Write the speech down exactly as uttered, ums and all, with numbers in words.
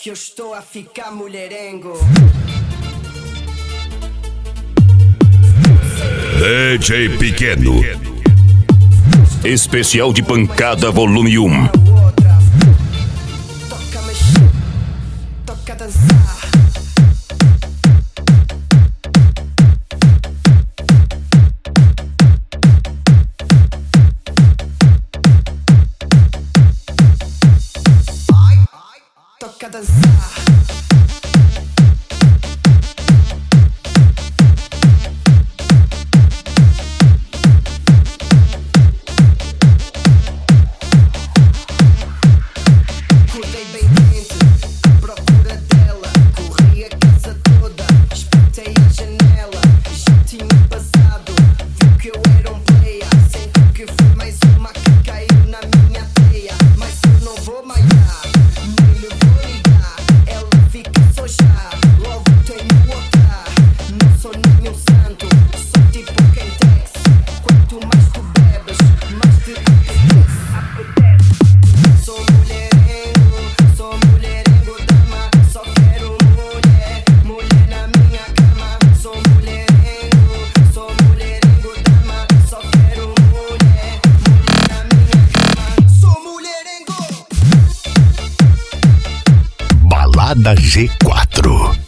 que eu estou a ficar mulherengo. D J Pequeno. Especial de pancada volume um. Toca mexer, toca dançar. Toca dançar. Acordei bem dentro, à procura dela. Corri a casa toda, espetei a janela. Já tinha passado, viu que eu era um player. Senti que foi mais uma que caiu na minha teia. Mas eu não vou malhar, nem lhe vou ligar. Ela fica só já, logo tenho outra. Não sou nenhum santo, sou tipo Kentex. Quanto mais tu bebes, mais te apetece. Sou mulherengo, sou mulherengo dama. Só quero mulher, mulher na minha cama. Sou mulherengo, sou mulherengo dama. Só quero mulher, mulher na minha cama. Sou mulherengo. Balada G quatro.